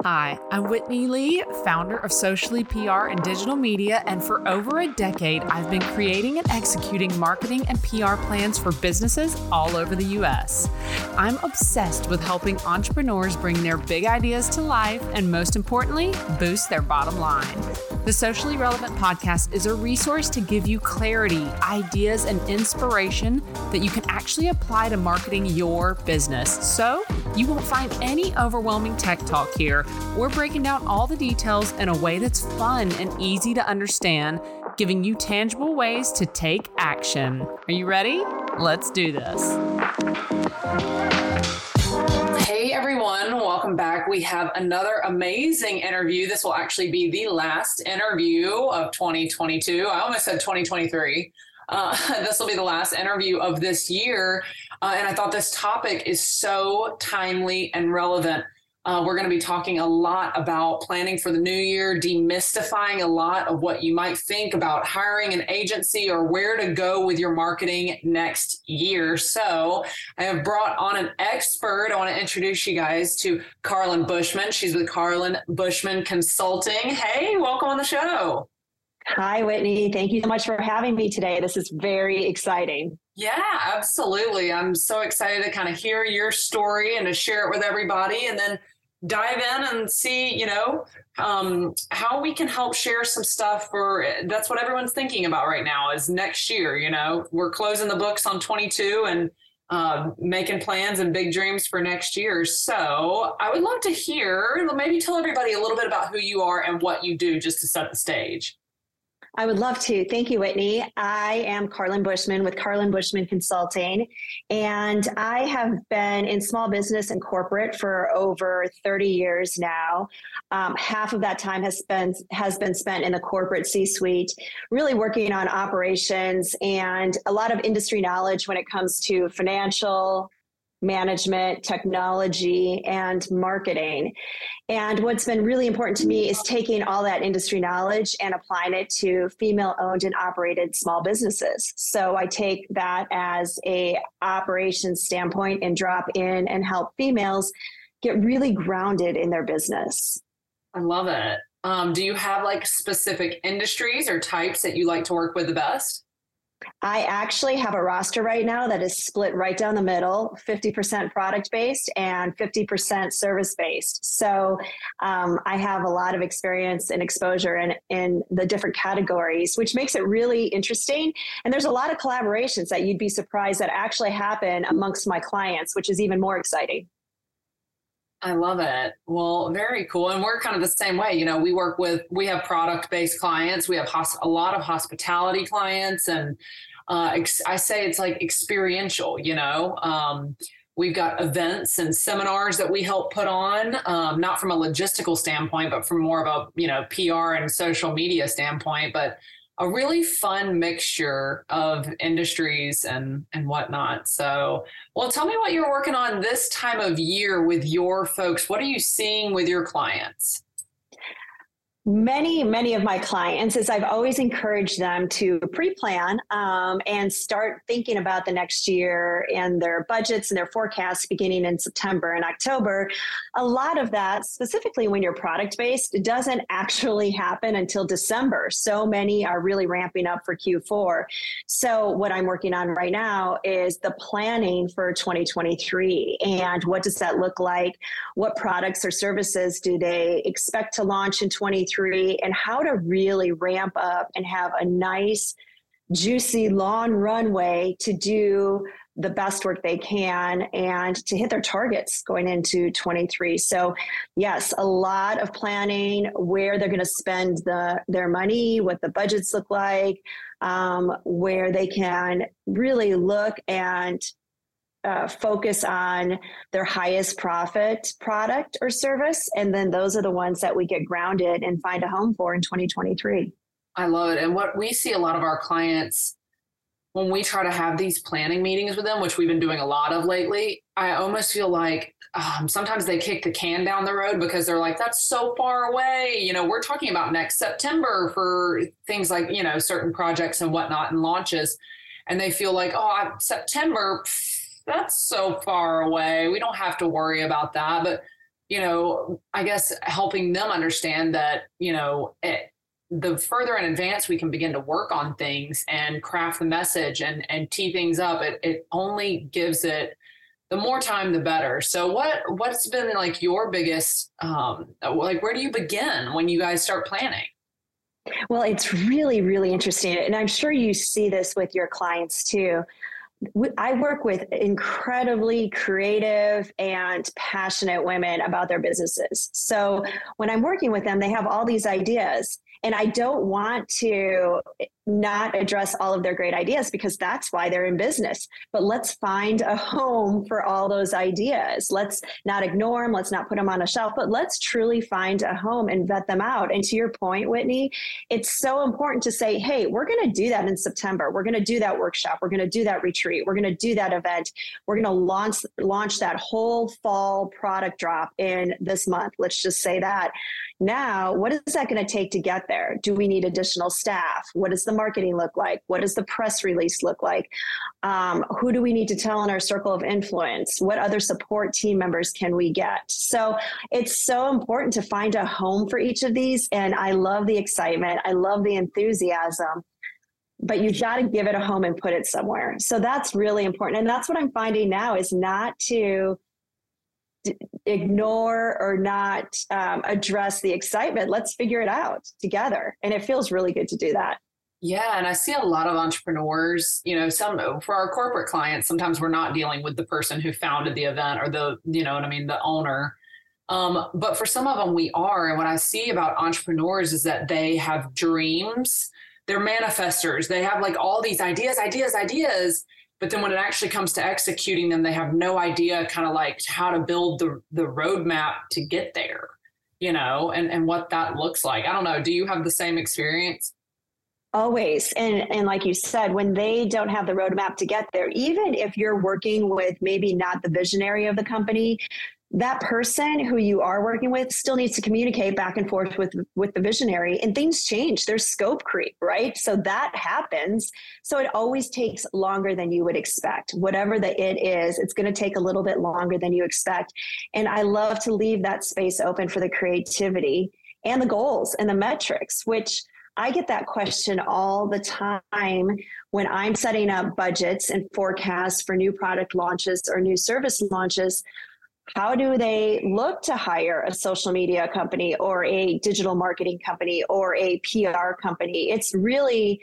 Hi, I'm Whitney Lee, founder of Socially PR and Digital Media, and for over a decade, I've been creating and executing marketing and PR plans for businesses all over the U.S. I'm obsessed with helping entrepreneurs bring their big ideas to life and, most importantly, boost their bottom line. The Socially Relevant Podcast is a resource to give you clarity, ideas, and inspiration that you can actually apply to marketing your business. So you won't find any overwhelming tech talk here. We're breaking down all the details in a way that's fun and easy to understand, giving you tangible ways to take action. Are you ready? Let's do this. Hey everyone, welcome back. We have another amazing interview. This will actually be the last interview of 2022. I almost said 2023. This will be the last interview of this year. And I thought this topic is so timely and relevant. We're going to be talking a lot about planning for the new year, demystifying a lot of what you might think about hiring an agency or where to go with your marketing next year. So I have brought on an expert. I want to introduce you guys to Carlin Bushman. She's with Carlin Bushman Consulting. Hey, welcome on the show. Hi, Whitney. Thank you so much for having me today. This is very exciting. Yeah, absolutely. I'm so excited to kind of hear your story and to share it with everybody, and then dive in and see, how we can help share some stuff that's what everyone's thinking about right now is next year. We're closing the books on 22 and making plans and big dreams for next year. So I would love to hear, maybe tell everybody a little bit about who you are and what you do just to set the stage. I would love to. Thank you, Whitney. I am Carlin Bushman with Carlin Bushman Consulting, and I have been in small business and corporate for over 30 years now. Half of that time has been spent in the corporate C-suite, really working on operations and a lot of industry knowledge when it comes to financial management, technology, and marketing. And what's been really important to me is taking all that industry knowledge and applying it to female-owned and operated small businesses. So I take that as a operations standpoint and drop in and help females get really grounded in their business. I love it. Do you have specific industries or types that you like to work with the best? I actually have a roster right now that is split right down the middle, 50% product-based and 50% service-based. So I have a lot of experience and exposure in the different categories, which makes it really interesting. And there's a lot of collaborations that you'd be surprised that actually happen amongst my clients, which is even more exciting. I love it. Well, very cool. And we're kind of the same way. We have product-based clients. We have a lot of hospitality clients. And I say it's like experiential, we've got events and seminars that we help put on, not from a logistical standpoint, but from more of a, PR and social media standpoint, but a really fun mixture of industries and whatnot. So, well, tell me what you're working on this time of year with your folks. What are you seeing with your clients? Many of my clients, as I've always encouraged them to pre-plan and start thinking about the next year and their budgets and their forecasts beginning in September and October. A lot of that, specifically when you're product-based, doesn't actually happen until December. So many are really ramping up for Q4. So what I'm working on right now is the planning for 2023. And what does that look like? What products or services do they expect to launch in 2023? And how to really ramp up and have a nice, juicy, long runway to do the best work they can and to hit their targets going into 23. So yes, a lot of planning, where they're going to spend their money, what the budgets look like, where they can really look and focus on their highest profit product or service. And then those are the ones that we get grounded and find a home for in 2023. I love it. And what we see a lot of our clients, when we try to have these planning meetings with them, which we've been doing a lot of lately, I almost feel like sometimes they kick the can down the road because they're like, that's so far away. We're talking about next September for things like, certain projects and whatnot and launches. And they feel like, September, that's so far away. We don't have to worry about that. But I guess helping them understand that, the further in advance we can begin to work on things and craft the message and tee things up, it only gives it, the more time, the better. So what's been like your biggest, where do you begin when you guys start planning? Well, it's really, really interesting. And I'm sure you see this with your clients too. I work with incredibly creative and passionate women about their businesses. So when I'm working with them, they have all these ideas. And I don't want to not address all of their great ideas because that's why they're in business. But let's find a home for all those ideas. Let's not ignore them. Let's not put them on a shelf, but let's truly find a home and vet them out. And to your point, Whitney, it's so important to say, hey, we're going to do that in September. We're going to do that workshop. We're going to do that retreat. We're going to do that event. We're going to launch that whole fall product drop in this month. Let's just say that. Now, what is that going to take to get there? Do we need additional staff? What does the marketing look like? What does the press release look like? Who do we need to tell in our circle of influence? What other support team members can we get? So it's so important to find a home for each of these. And I love the excitement. I love the enthusiasm. But you've got to give it a home and put it somewhere. So that's really important. And that's what I'm finding now is not to ignore or not address the excitement. Let's figure it out together. And it feels really good to do that. Yeah. And I see a lot of entrepreneurs, some for our corporate clients, sometimes we're not dealing with the person who founded the event or the owner. But for some of them we are. And what I see about entrepreneurs is that they have dreams. They're manifestors. They have like all these ideas. But then when it actually comes to executing them, they have no idea kind of like how to build the roadmap to get there, and what that looks like. I don't know. Do you have the same experience? Always. And like you said, when they don't have the roadmap to get there, even if you're working with maybe not the visionary of the company, that person who you are working with still needs to communicate back and forth with the visionary, and things change. There's scope creep, right? So that happens. So it always takes longer than you would expect. Whatever the it is, it's going to take a little bit longer than you expect. And I love to leave that space open for the creativity and the goals and the metrics, which I get that question all the time when I'm setting up budgets and forecasts for new product launches or new service launches. How do they look to hire a social media company or a digital marketing company or a PR company? It's really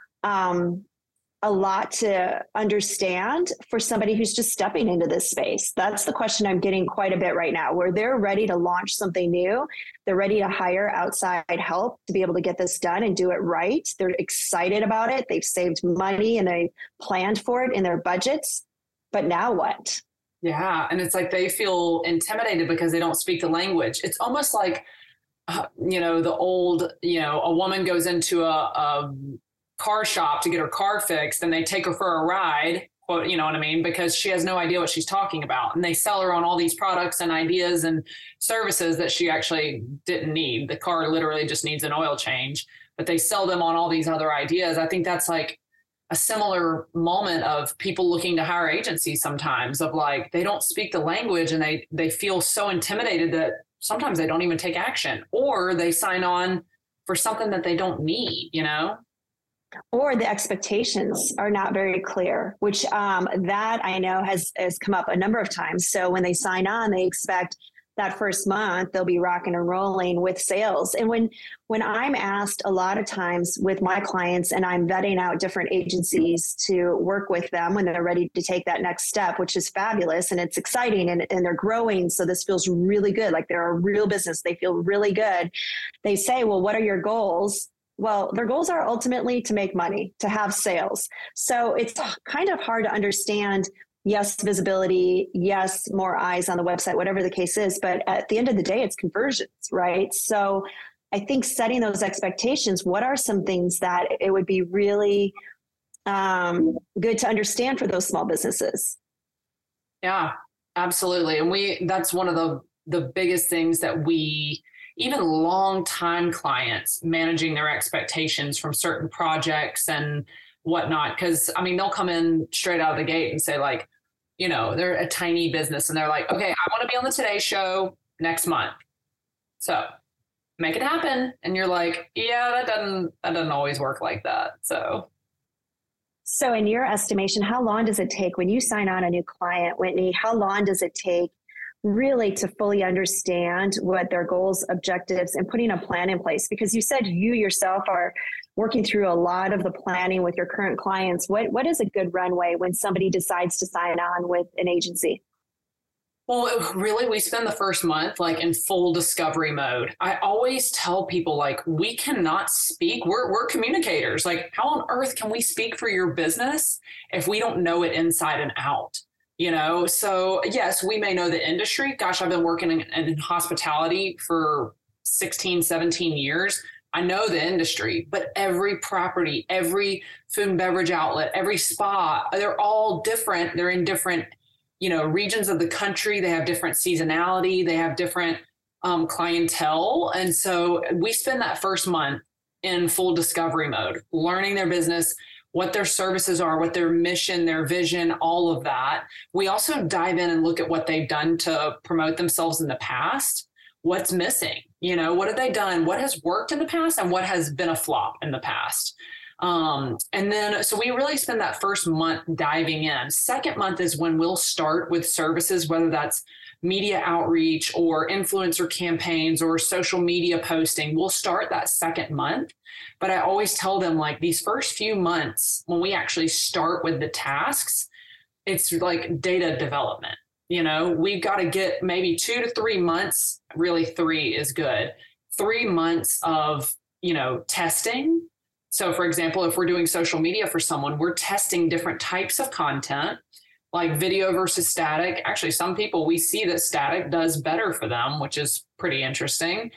a lot to understand for somebody who's just stepping into this space. That's the question I'm getting quite a bit right now, where they're ready to launch something new. They're ready to hire outside help to be able to get this done and do it right. They're excited about it. They've saved money and they planned for it in their budgets. But now what? Yeah. And it's like they feel intimidated because they don't speak the language. It's almost like, the old, a woman goes into a car shop to get her car fixed and they take her for a ride, you know what I mean? Because she has no idea what she's talking about. And they sell her on all these products and ideas and services that she actually didn't need. The car literally just needs an oil change, but they sell them on all these other ideas. I think that's like a similar moment of people looking to hire agencies sometimes, of like, they don't speak the language and they feel so intimidated that sometimes they don't even take action, or they sign on for something that they don't need, Or the expectations are not very clear, which that I know has come up a number of times. So when they sign on, they expect that first month they'll be rocking and rolling with sales. And when I'm asked a lot of times with my clients, and I'm vetting out different agencies to work with them when they're ready to take that next step, which is fabulous and it's exciting and they're growing. So this feels really good. Like they're a real business. They feel really good. They say, well, what are your goals? Well, their goals are ultimately to make money, to have sales. So it's kind of hard to understand. Yes, visibility. Yes, more eyes on the website, whatever the case is. But at the end of the day, it's conversions, right? So I think setting those expectations, what are some things that it would be really good to understand for those small businesses? Yeah, absolutely. And that's one of the biggest things that even long-time clients managing their expectations from certain projects and whatnot. Because, they'll come in straight out of the gate and say like, they're a tiny business and they're like, okay, I want to be on the Today Show. next month. So make it happen. And you're like, yeah, that doesn't always work like that. So in your estimation, how long does it take when you sign on a new client, Whitney? How long does it take really to fully understand what their goals, objectives, and putting a plan in place? Because you said you yourself are working through a lot of the planning with your current clients. What is a good runway when somebody decides to sign on with an agency? Well, really, we spend the first month like in full discovery mode. I always tell people like, we cannot speak. We're communicators. Like, how on earth can we speak for your business if we don't know it inside and out? So yes, we may know the industry. Gosh, I've been working in hospitality for 16, 17 years. I know the industry, but every property, every food and beverage outlet, every spa, they're all different. They're in different regions of the country. They have different seasonality. They have different clientele. And so we spend that first month in full discovery mode, learning their business, what their services are, what their mission, their vision, all of that. We also dive in and look at what they've done to promote themselves in the past. What's missing? What have they done? What has worked in the past and what has been a flop in the past? And then, so we really spend that first month diving in. Second month is when we'll start with services, whether that's media outreach or influencer campaigns or social media posting. We'll start that second month. But I always tell them like these first few months, when we actually start with the tasks, it's like data development. We've got to get maybe 2 to 3 months, really 3 is good, 3 months of, testing. So for example, if we're doing social media for someone, we're testing different types of content, like video versus static. Actually, some people, we see that static does better for them, which is pretty interesting.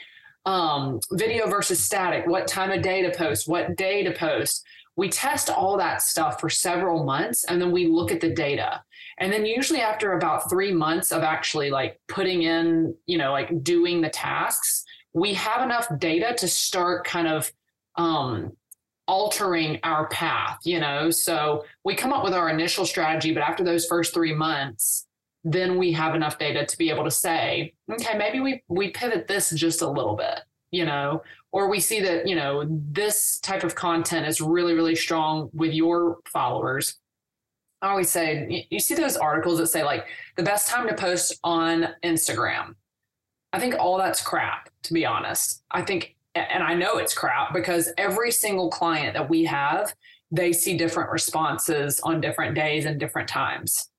Video versus static, what time of day to post, what day to post. We test all that stuff for several months, and then we look at the data. And then usually after about 3 months of actually like putting in, like doing the tasks, we have enough data to start kind of altering our path, So we come up with our initial strategy, but after those first 3 months, then we have enough data to be able to say, okay, maybe we pivot this just a little bit, or we see that, this type of content is really, really strong with your followers. I always say, you see those articles that say like the best time to post on Instagram. I think all that's crap, to be honest. And I know it's crap because every single client that we have, they see different responses on different days and different times,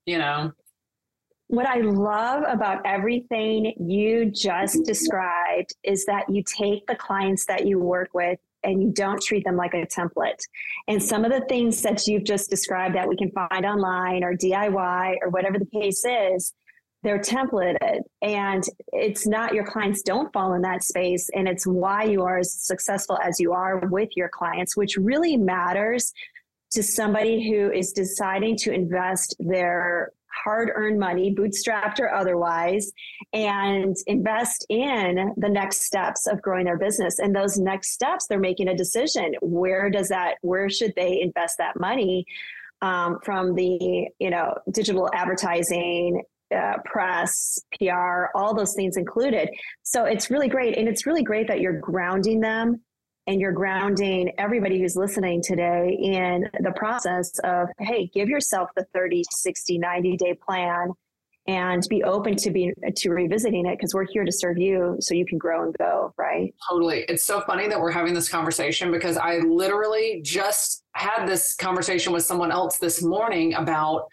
What I love about everything you just described is that you take the clients that you work with and you don't treat them like a template. And some of the things that you've just described that we can find online or DIY or whatever the case is, they're templated, and it's not, your clients don't fall in that space. And it's why you are as successful as you are with your clients, which really matters to somebody who is deciding to invest their hard-earned money, bootstrapped or otherwise, and invest in the next steps of growing their business. And those next steps, they're making a decision. Where should they invest that money, from the, digital advertising, press, PR, all those things included. So it's really great. And it's really great that you're grounding them and you're grounding everybody who's listening today in the process of, hey, give yourself the 30, 60, 90-day plan and be open to revisiting it, because we're here to serve you so you can grow and go, right? Totally. It's so funny that we're having this conversation because I literally just had this conversation with someone else this morning about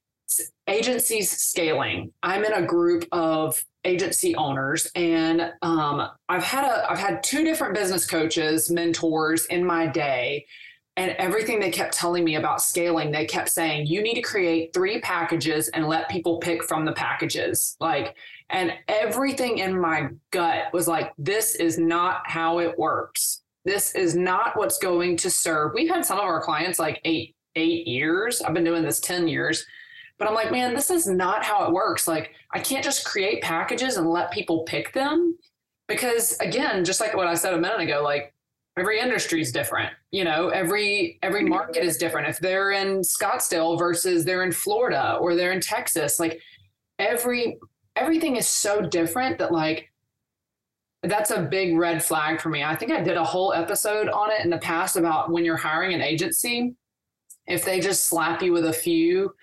agencies scaling. I'm in a group of agency owners, and I've had 2 different business coaches, mentors in my day, and everything they kept telling me about scaling, they kept saying, you need to create 3 packages and let people pick from the packages. And everything in my gut was like, this is not how it works. This is not what's going to serve. We've had some of our clients like 8 years. I've been doing this 10 years. But I'm like, man, this is not how it works. Like, I can't just create packages and let people pick them, because again, just like what I said a minute ago, like every industry is different. Every market is different. If they're in Scottsdale versus they're in Florida or they're in Texas, like every everything is so different that like, that's a big red flag for me. I think I did a whole episode on it in the past about when you're hiring an agency, if they just slap you with a few,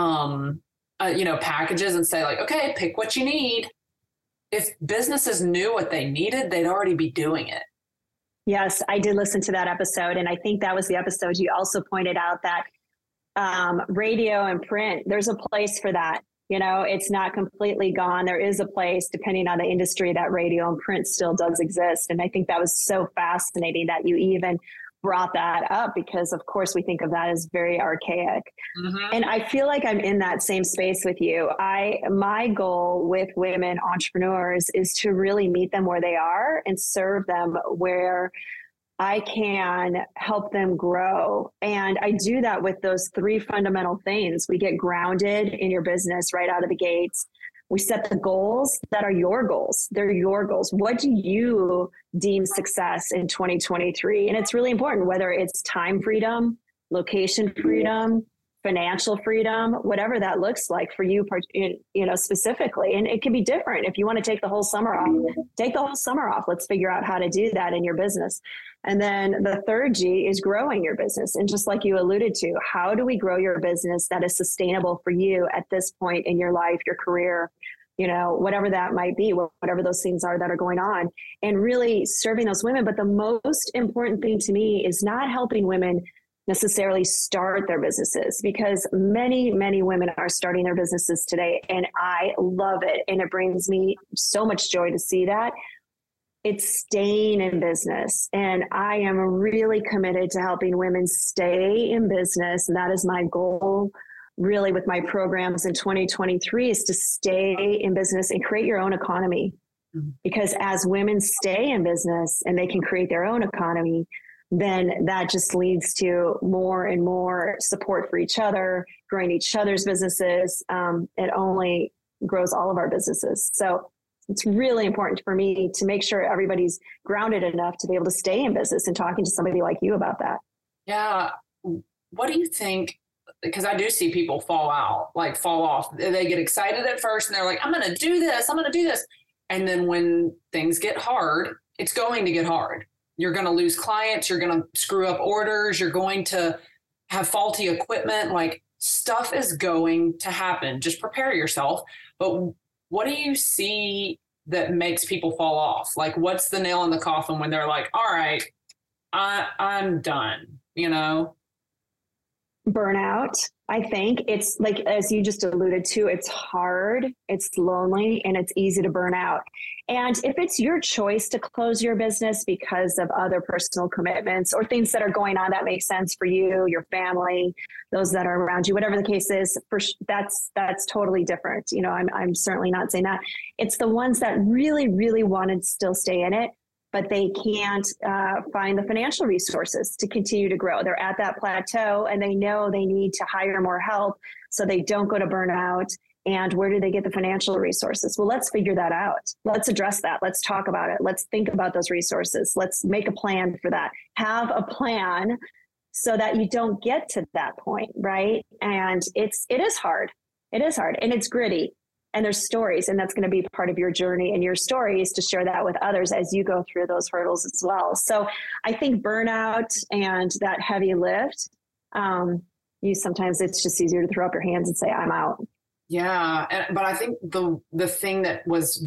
packages and say like, okay, pick what you need. If businesses knew what they needed, they'd already be doing it. Yes, I did listen to that episode. And I think that was the episode you also pointed out that radio and print, there's a place for that. You know, it's not completely gone. There is a place, depending on the industry, that radio and print still does exist. And I think that was so fascinating that you even brought that up, because of course we think of that as very archaic. Mm-hmm. And I feel like I'm in that same space with you. My goal with women entrepreneurs is to really meet them where they are and serve them where I can help them grow. And I do that with those three fundamental things. We get grounded in your business right out of the gates. We set the goals that are your goals. They're your goals. What do you deem success in 2023? And it's really important, whether it's time freedom, location freedom, financial freedom, whatever that looks like for you, specifically. And it can be different. If you want to take the whole summer off, take the whole summer off. Let's figure out how to do that in your business. And then the third G is growing your business. And just like you alluded to, how do we grow your business that is sustainable for you at this point in your life, your career, whatever that might be, whatever those things are that are going on, and really serving those women. But the most important thing to me is not helping women necessarily start their businesses, because many, many women are starting their businesses today. And I love it. And it brings me so much joy to see that. It's staying in business. And I am really committed to helping women stay in business. And that is my goal really with my programs in 2023, is to stay in business and create your own economy. Mm-hmm. Because as women stay in business and they can create their own economy, then that just leads to more and more support for each other, growing each other's businesses. It only grows all of our businesses. So it's really important for me to make sure everybody's grounded enough to be able to stay in business, and talking to somebody like you about that. Yeah. What do you think? Because I do see people fall off. They get excited at first and they're like, I'm going to do this. And then when things get hard, it's going to get hard. You're going to lose clients. You're going to screw up orders. You're going to have faulty equipment. Like, stuff is going to happen. Just prepare yourself. But what do you see that makes people fall off? Like, what's the nail in the coffin when they're like, all right, I'm done, Burnout. I think it's like, as you just alluded to, it's hard, it's lonely, and it's easy to burn out. And if it's your choice to close your business because of other personal commitments or things that are going on that make sense for you, your family, those that are around you, whatever the case is, that's totally different. I'm certainly not saying that. It's the ones that really, really want to still stay in it, but they can't find the financial resources to continue to grow. They're at that plateau and they know they need to hire more help so they don't go to burnout. And where do they get the financial resources? Well, let's figure that out. Let's address that. Let's talk about it. Let's think about those resources. Let's make a plan for that. Have a plan so that you don't get to that point, right? And it is hard. It is hard and it's gritty. And there's stories, and that's going to be part of your journey, and your story is to share that with others as you go through those hurdles as well. So I think burnout and that heavy lift, sometimes it's just easier to throw up your hands and say, I'm out. Yeah. But I think the thing that was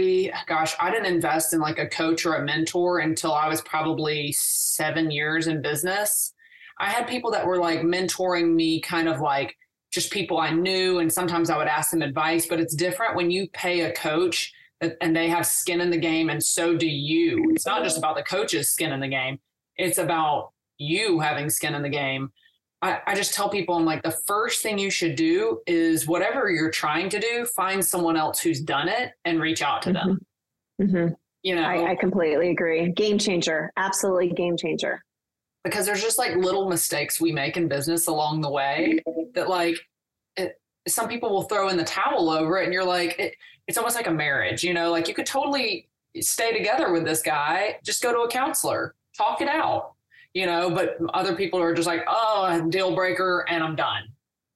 I didn't invest in like a coach or a mentor until I was probably 7 years in business. I had people that were like mentoring me, kind of like just people I knew. And sometimes I would ask them advice, but it's different when you pay a coach and they have skin in the game. And so do you. It's not just about the coach's skin in the game. It's about you having skin in the game. I just tell people, I'm like, the first thing you should do is whatever you're trying to do, find someone else who's done it and reach out to them. Mm-hmm. I completely agree. Game changer. Absolutely game changer. Because there's just like little mistakes we make in business along the way that like some people will throw in the towel over it. And you're like, it's almost like a marriage, like you could totally stay together with this guy, just go to a counselor, talk it out, but other people are just like, oh, deal breaker and I'm done,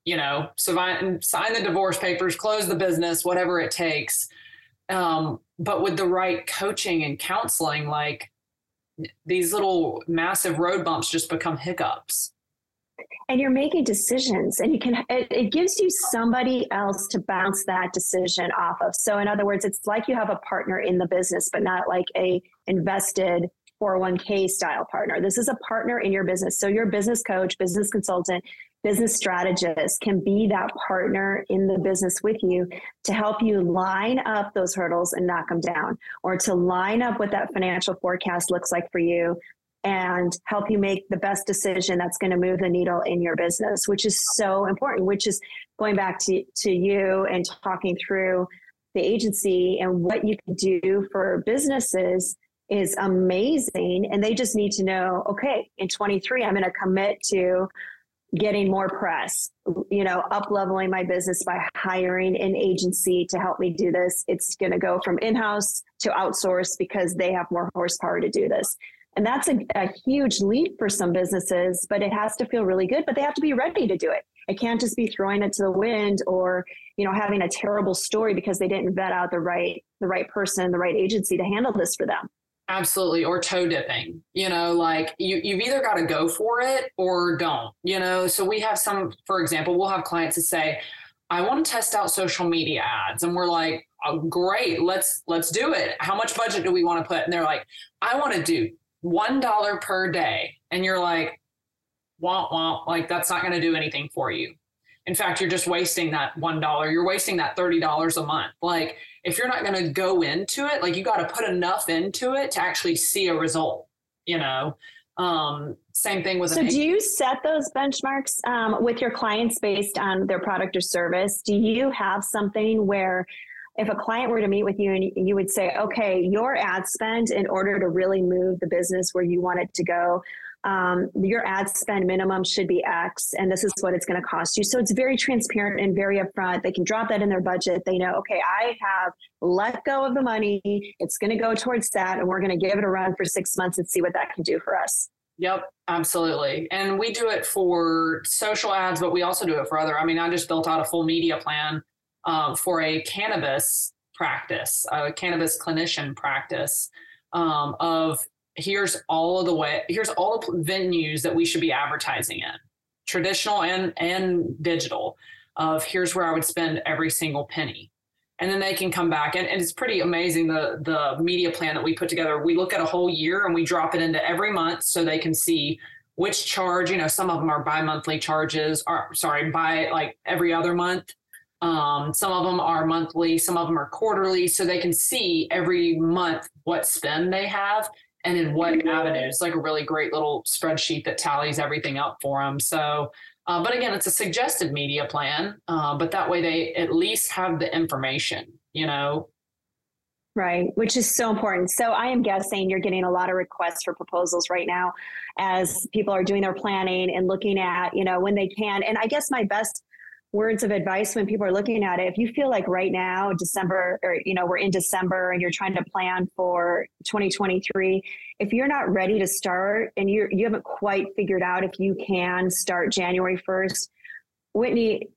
sign the divorce papers, close the business, whatever it takes. But with the right coaching and counseling, like these little massive road bumps just become hiccups. And you're making decisions, and it gives you somebody else to bounce that decision off of. So in other words, it's like you have a partner in the business, but not like a invested 401k style partner. This is a partner in your business. So your business coach, business consultant, business strategist can be that partner in the business with you to help you line up those hurdles and knock them down, or to line up what that financial forecast looks like for you and help you make the best decision that's going to move the needle in your business, which is so important, which is going back to you and talking through the agency and what you can do for businesses is amazing. And they just need to know, okay, in 23, I'm going to commit to getting more press, up leveling my business by hiring an agency to help me do this. It's going to go from in-house to outsource because they have more horsepower to do this. And that's a huge leap for some businesses, but it has to feel really good, but they have to be ready to do it. It can't just be throwing it to the wind or, having a terrible story because they didn't vet out the right person, the right agency to handle this for them. Absolutely. Or toe dipping, like you've either got to go for it or don't, so we have for example, we'll have clients that say, I want to test out social media ads. And we're like, oh, great, let's do it. How much budget do we want to put? And they're like, I want to do $1 per day. And you're like, womp, womp, like that's not going to do anything for you. In fact, you're just wasting that $1. You're wasting that $30 a month. Like if you're not going to go into it, like you got to put enough into it to actually see a result, same thing with. So do you set those benchmarks with your clients based on their product or service? Do you have something where if a client were to meet with you and you would say, okay, your ad spend in order to really move the business where you want it to go, your ad spend minimum should be X, and this is what it's going to cost you. So it's very transparent and very upfront. They can drop that in their budget. They know, okay, I have let go of the money. It's going to go towards that, and we're going to give it a run for 6 months and see what that can do for us. Yep, absolutely. And we do it for social ads, but we also do it for other. I just built out a full media plan for a cannabis practice, a cannabis clinician practice of here's all the venues that we should be advertising in, traditional and digital, of here's where I would spend every single penny. And then they can come back. And it's pretty amazing, the media plan that we put together. We look at a whole year and we drop it into every month so they can see which charge, some of them are bi-monthly charges, by like every other month. Some of them are monthly, some of them are quarterly, so they can see every month what spend they have and in what avenues, like a really great little spreadsheet that tallies everything up for them. So, but again, it's a suggested media plan, but that way they at least have the information, Right, which is so important. So I am guessing you're getting a lot of requests for proposals right now as people are doing their planning and looking at, when they can. And I guess my best words of advice when people are looking at it, if you feel like right now, December, or, we're in December and you're trying to plan for 2023, if you're not ready to start and you haven't quite figured out if you can start January 1st, Whitney,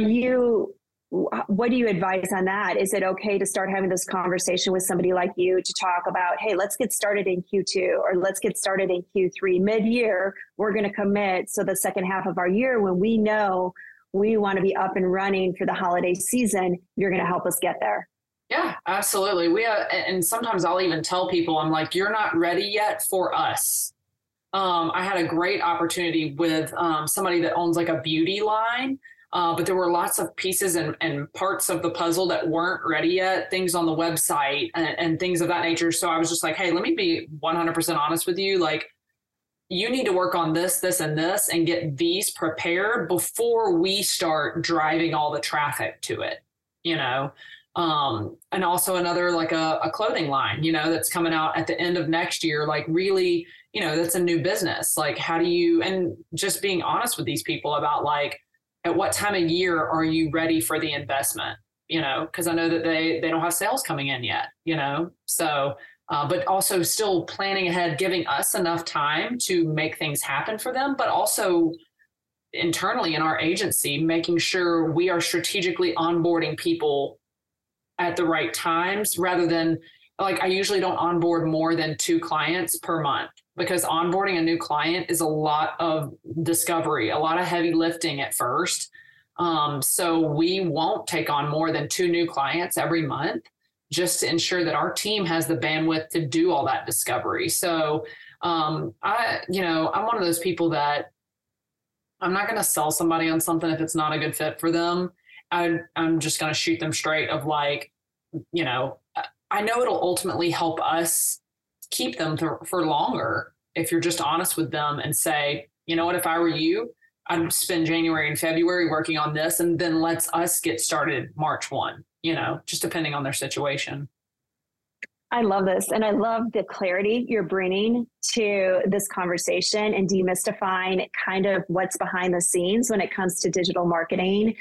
what do you advise on that? Is it okay to start having this conversation with somebody like you to talk about, hey, let's get started in Q2 or let's get started in Q3 mid-year, we're going to commit. So the second half of our year, when we know we want to be up and running for the holiday season, you're going to help us get there. Yeah, absolutely. And sometimes I'll even tell people, I'm like, you're not ready yet for us. I had a great opportunity with somebody that owns like a beauty line, but there were lots of pieces and parts of the puzzle that weren't ready yet, things on the website and things of that nature. So I was just like, hey, let me be 100% honest with you. Like, you need to work on this, this, and this, and get these prepared before we start driving all the traffic to it, and also another, like a clothing line, that's coming out at the end of next year, like really, that's a new business. Like, how do you, and just being honest with these people about like, at what time of year are you ready for the investment? Because I know that they don't have sales coming in yet, so but also still planning ahead, giving us enough time to make things happen for them, but also internally in our agency, making sure we are strategically onboarding people at the right times, rather than like, I usually don't onboard more than 2 clients per month, because onboarding a new client is a lot of discovery, a lot of heavy lifting at first. So we won't take on more than 2 new clients every month, just to ensure that our team has the bandwidth to do all that discovery. So I'm one of those people that I'm not going to sell somebody on something if it's not a good fit for them. I'm just going to shoot them straight of like, I know it'll ultimately help us keep them for longer if you're just honest with them and say, you know what, if I were you, I'd spend January and February working on this, and then let's us get started March 1, just depending on their situation. I love this. And I love the clarity you're bringing to this conversation and demystifying kind of what's behind the scenes when it comes to digital marketing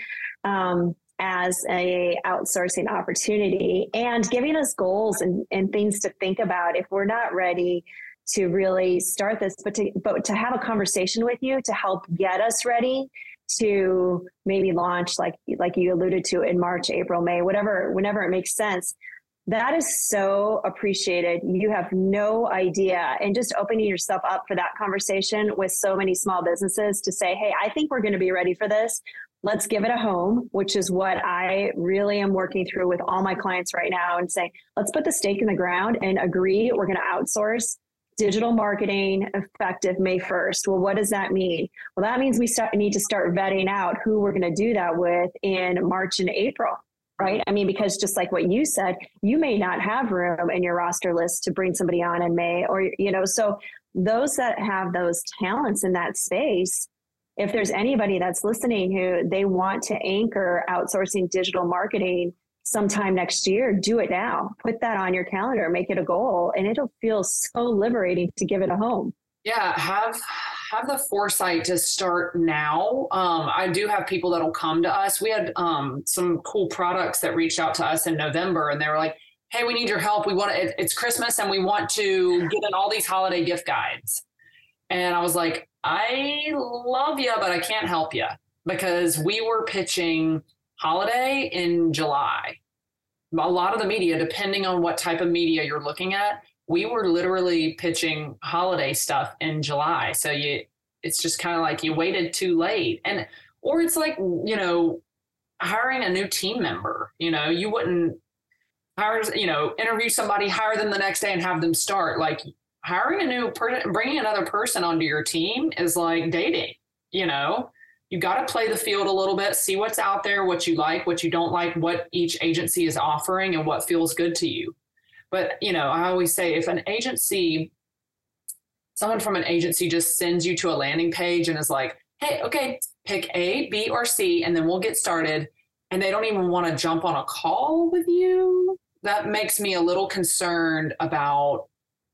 as a outsourcing opportunity, and giving us goals and things to think about if we're not ready to really start this, but to have a conversation with you to help get us ready to maybe launch like you alluded to in March, April, May, whenever it makes sense. That is so appreciated. You have no idea. And just opening yourself up for that conversation with so many small businesses to say, hey, I think we're going to be ready for this. Let's give it a home, which is what I really am working through with all my clients right now, and say, let's put the stake in the ground and agree we're going to outsource digital marketing effective May 1st. Well, what does that mean? Well, that means we need to start vetting out who we're going to do that with in March and April. Right? I mean, because just like what you said, you may not have room in your roster list to bring somebody on in May, or, so those that have those talents in that space, if there's anybody that's listening who they want to anchor outsourcing digital marketing sometime next year, do it now. Put that on your calendar, make it a goal, and it'll feel so liberating to give it a home. Yeah, have the foresight to start now. I do have people that'll come to us. We had some cool products that reached out to us in November, and they were like, hey, we need your help. It's Christmas and we want to get in all these holiday gift guides. And I was like, I love you, but I can't help you, because we were pitching holiday in July. A lot of the media, depending on what type of media you're looking at, we were literally pitching holiday stuff in July. So it's just kind of like you waited too late. Or it's like, hiring a new team member, you wouldn't interview somebody, hire them the next day and have them start. Like, hiring a new person, bringing another person onto your team is like dating. You got to play the field a little bit, see what's out there, what you like, what you don't like, what each agency is offering, and what feels good to you. But, I always say, if someone from an agency just sends you to a landing page and is like, hey, okay, pick A, B, or C, and then we'll get started, and they don't even want to jump on a call with you, that makes me a little concerned about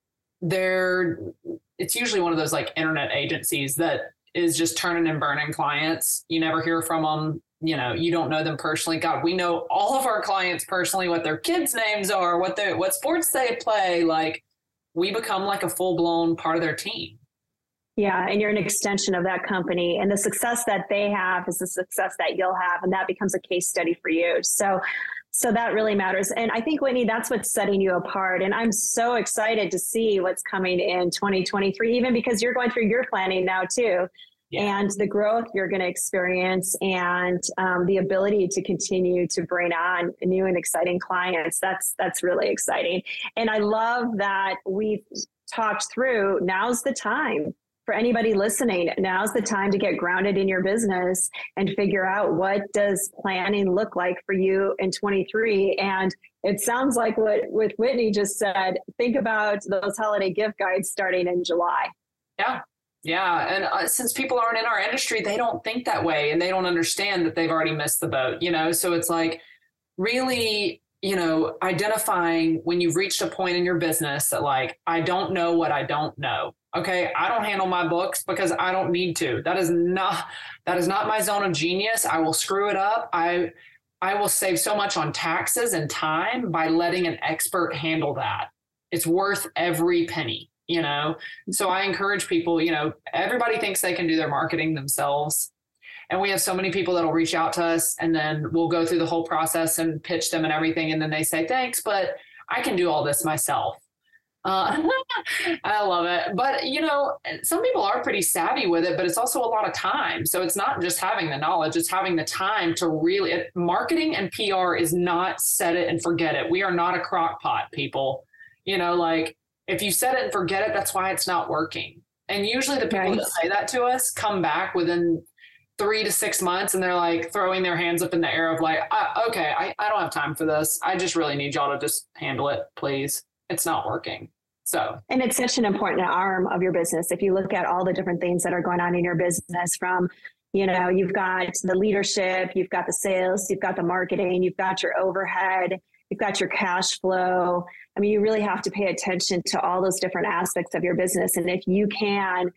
it's usually one of those like internet agencies that is just turning and burning clients. You never hear from them. You don't know them personally. God, we know all of our clients personally, what their kids' names are, what sports they play. Like, we become like a full-blown part of their team. Yeah. And you're an extension of that company, and the success that they have is the success that you'll have. And that becomes a case study for you. So that really matters. And I think, Whitney, that's what's setting you apart. And I'm so excited to see what's coming in 2023, even because you're going through your planning now too. Yeah. And the growth you're going to experience, and the ability to continue to bring on new and exciting clients. That's really exciting. And I love that we've talked through, now's the time. For anybody listening, now's the time to get grounded in your business and figure out, what does planning look like for you in 23. And it sounds like what Whitney just said, think about those holiday gift guides starting in July. Yeah. Yeah. And since people aren't in our industry, they don't think that way, and they don't understand that they've already missed the boat, So it's like, really, identifying when you've reached a point in your business that, like, I don't know what I don't know. Okay, I don't handle my books because I don't need to. That is not my zone of genius. I will screw it up. I will save so much on taxes and time by letting an expert handle that. It's worth every penny, So I encourage people, everybody thinks they can do their marketing themselves. And we have so many people that'll reach out to us, and then we'll go through the whole process and pitch them and everything. And then they say, thanks, but I can do all this myself. I love it. But, some people are pretty savvy with it, but it's also a lot of time. So it's not just having the knowledge, it's having the time to really, marketing and PR is not set it and forget it. We are not a crock pot, people. If you set it and forget it, that's why it's not working. And usually the people that say that to us come back within 3 to 6 months, and they're like throwing their hands up in the air of like, okay, I don't have time for this. I just really need y'all to just handle it, please. It's not working. And it's such an important arm of your business. If you look at all the different things that are going on in your business, from, you've got the leadership, you've got the sales, you've got the marketing, you've got your overhead, you've got your cash flow. I mean, you really have to pay attention to all those different aspects of your business. And if you can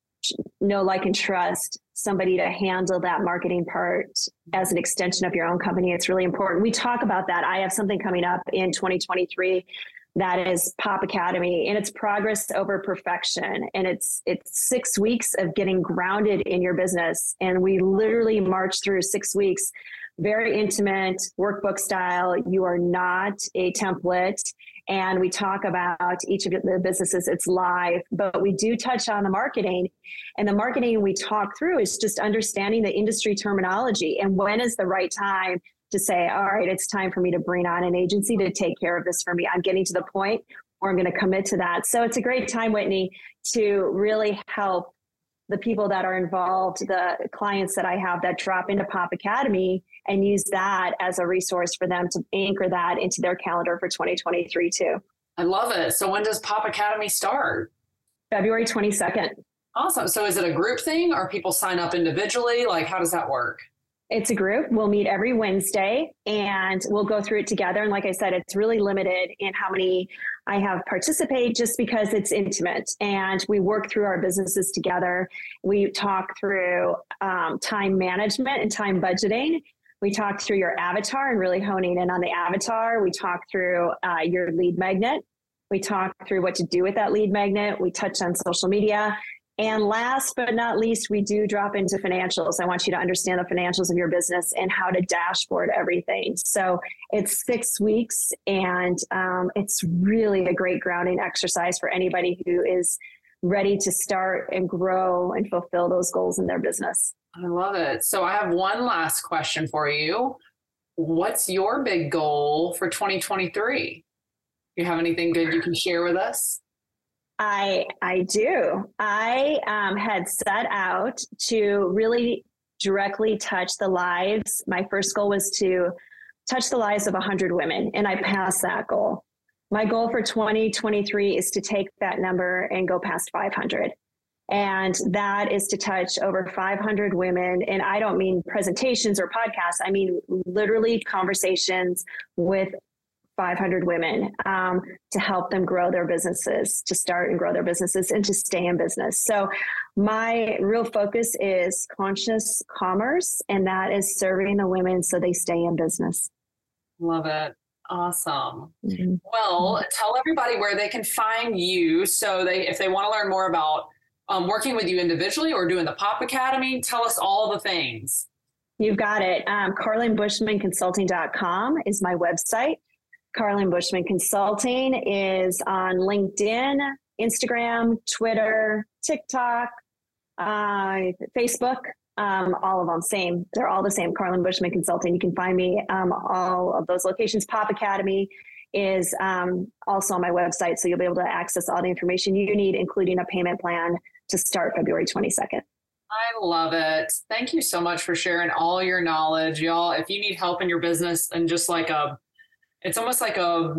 know, like, and trust somebody to handle that marketing part as an extension of your own company, it's really important. We talk about that. I have something coming up in 2023 that is Pop Academy, and it's progress over perfection. And it's 6 weeks of getting grounded in your business. And we literally march through 6 weeks, very intimate workbook style. You are not a template. And we talk about each of the businesses. It's live, but we do touch on the marketing. And the marketing we talk through is just understanding the industry terminology and when is the right time to say, all right, it's time for me to bring on an agency to take care of this for me. I'm getting to the point where I'm going to commit to that. So it's a great time, Whitney, to really help the people that are involved, the clients that I have that drop into Pop Academy, and use that as a resource for them to anchor that into their calendar for 2023 too. I love it. So when does Pop Academy start? February 22nd. Awesome. So is it a group thing, or people sign up individually? Like, how does that work? It's a group. We'll meet every Wednesday and we'll go through it together. And like I said, it's really limited in how many I have participate, just because it's intimate, and we work through our businesses together. We talk through time management and time budgeting. We talk through your avatar and really honing in on the avatar. We talk through your lead magnet. We talk through what to do with that lead magnet. We touch on social media. And last but not least, we do drop into financials. I want you to understand the financials of your business and how to dashboard everything. So it's 6 weeks, and it's really a great grounding exercise for anybody who is ready to start and grow and fulfill those goals in their business. I love it. So I have one last question for you. What's your big goal for 2023? You have anything good you can share with us? I do. I had set out to really directly touch the lives. My first goal was to touch the lives of 100 women, and I passed that goal. My goal for 2023 is to take that number and go past 500. And that is to touch over 500 women. And I don't mean presentations or podcasts. I mean literally conversations with 500 women to help them grow their businesses, to start and grow their businesses, and to stay in business. So my real focus is conscious commerce, and that is serving the women so they stay in business. Love it. Awesome. Mm-hmm. Well, tell everybody where they can find you. So if they want to learn more about working with you individually or doing the Pop Academy, tell us all the things. You've got it. CarlinBushmanConsulting.com is my website. Carlin Bushman Consulting is on LinkedIn, Instagram, Twitter, TikTok, Facebook, all of them same. They're all the same. Carlin Bushman Consulting. You can find me all of those locations. Pop Academy is also on my website, so you'll be able to access all the information you need, including a payment plan to start February 22nd. I love it. Thank you so much for sharing all your knowledge, y'all. If you need help in your business and just like it's almost like a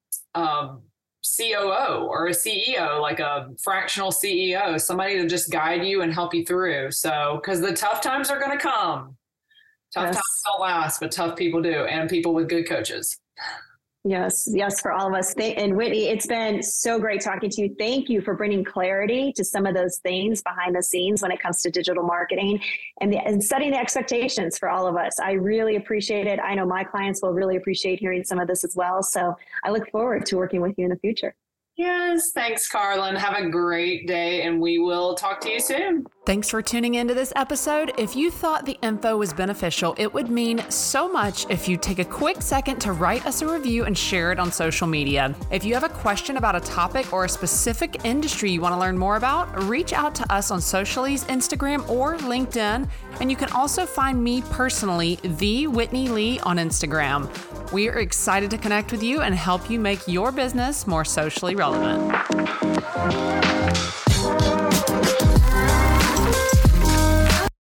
COO or a CEO, like a fractional CEO, somebody to just guide you and help you through. So, because the tough times are going to come. Tough times don't last, but tough people do, and people with good coaches. Yes, for all of us. And Whitney, it's been so great talking to you. Thank you for bringing clarity to some of those things behind the scenes when it comes to digital marketing and setting the expectations for all of us. I really appreciate it. I know my clients will really appreciate hearing some of this as well. So I look forward to working with you in the future. Yes, thanks, Carlin. Have a great day, and we will talk to you soon. Thanks for tuning into this episode. If you thought the info was beneficial, it would mean so much if you take a quick second to write us a review and share it on social media. If you have a question about a topic or a specific industry you want to learn more about, reach out to us on Socially's Instagram or LinkedIn. And you can also find me personally, The Whitney Lee, on Instagram. We are excited to connect with you and help you make your business more socially relevant.